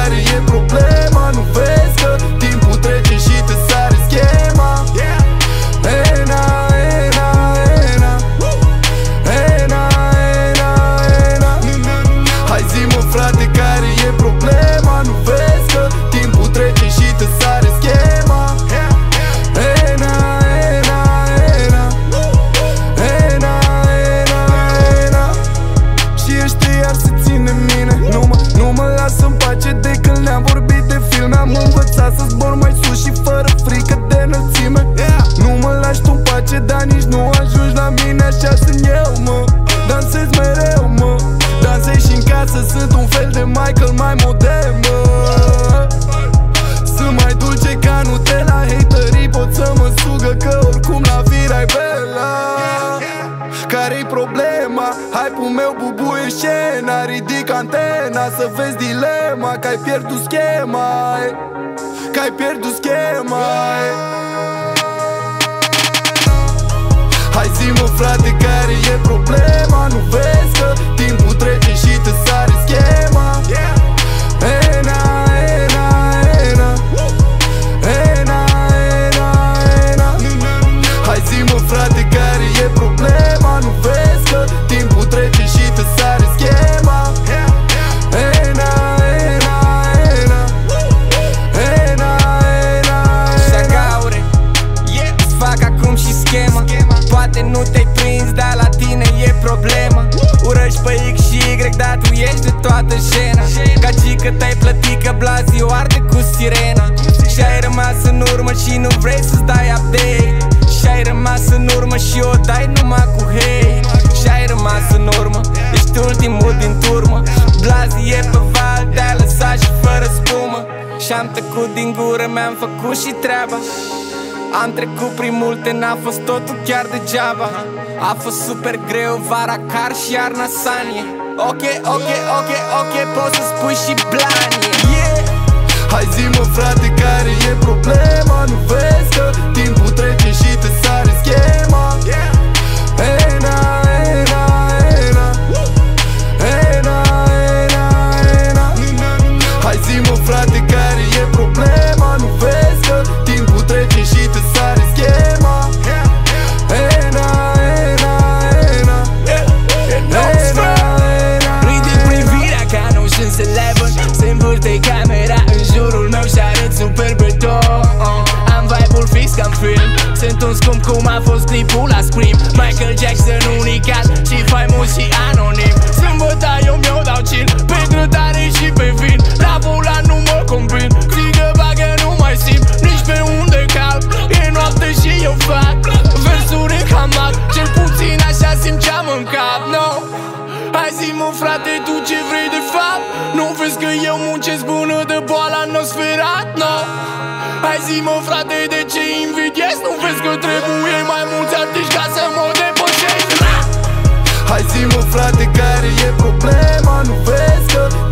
care e problema? Nu vezi că timpul trece și te sare schema? Ena, ena, ena, ena, ena, ena. Hai zi-mă frate, care e problema? Nu vezi că timpul trece și te sare schema? Ena, ena, ena, ena, ena, ena. Și ăștia iar se ține mine. Nu mă lasă în pace de când ne-am vorbit de filme. Am învățat să zbor mai sus și fără frică de înălțime. Nu mă lași tu în pace, dar nici nu ajungi la mine. Așa sunt eu, mă, dansez mereu, mă. Dansez și în casă, sunt un fel de Michael mai modern, mă. Sunt mai dulce ca Nutella. Haterii pot să mă sugă, că oricum la vira-i bella. Care-i problema? Hype-ul meu bubuie scena. Ridic antena să vezi dilema. Că-ai pierdut schema, că-ai pierdut schema. Hai zi-mă frate, care e problema? Nu vezi că timpul trece și te sare schema? Ena, ena, ena, ena, ena, ena. Hai zi-mă frate, care e problema? Nu vezi că timpul trece și te sare schema? Ena, ena, ena, ena, ena, ena. Gaure, îți fac acum și schema. Poate nu te-ai prins, dar la tine e problema. Urăști pe X și Y, dar tu ești de toată jena. Gagică te-ai plătit că Blasio arde cu sirena. Și-ai rămas în urmă și nu vrei să-ți dai update. Și-ai rămas în urmă și o dai numai cu hate. Și-ai rămas în urmă, ești ultimul din turmă. Blazi e pe val, te-ai lăsat și fără spumă. Și-am tăcut din gură, mi-am făcut și treaba. Am trecut prin multe, n-a fost totul chiar degeaba. A fost super greu, vara car și iarna sanie. Ok, poți să spui și blanie. Hai zi-mă frate, care e problema? Nu vezi că timpul trece și te sare schema? Ena, ena, ena, ena, ena, ena. Hai zi-mă frate, care e problema? Nu vezi că timpul trece și te sare schema? Ena, ena, ena, ena, ena. Ridic privirea ca în Ocean's Eleven. Se învârte camera în jurul meu și arăt super beton. Am vibe-ul fix ca-n film. Sunt un scump cum a fost clipul la Scream. Michael Jackson unicat și faimos și anonim. Sâmbătă eu mi-o dau chill pe grătare și pe vin. La volan nu mă combin. Țigă bagă nu mai simt nici pe unde calc. E noapte și eu fac versuri în hamac. Cel puțin așa simțeam în cap, no. Hai zi-mă frate, tu ce vrei de fapt? Nu vezi că eu muncesc bună de boala n-o sferat, no. Hai zi-mă frate, de ce invidiezi? Nu vezi că trebuie mai mulți artiști ca să mă depășești? Hai zi-mă frate, care e problema? Nu vezi că